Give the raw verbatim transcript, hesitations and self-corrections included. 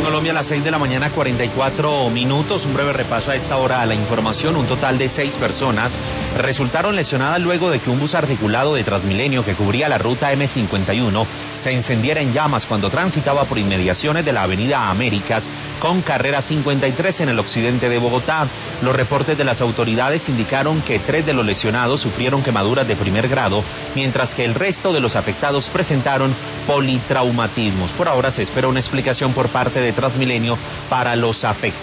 Colombia a las seis de la mañana, cuarenta y cuatro minutos. Un breve repaso a esta hora a la información. Un total de seis personas resultaron lesionadas luego de que un bus articulado de Transmilenio que cubría la ruta eme cincuenta y uno se encendiera en llamas cuando transitaba por inmediaciones de la avenida Américas con carrera cincuenta y tres en el occidente de Bogotá. Los reportes de las autoridades indicaron que tres de los lesionados sufrieron quemaduras de primer grado, mientras que el resto de los afectados presentaron politraumatismos. Por ahora se espera una explicación por parte de Transmilenio para los afectados.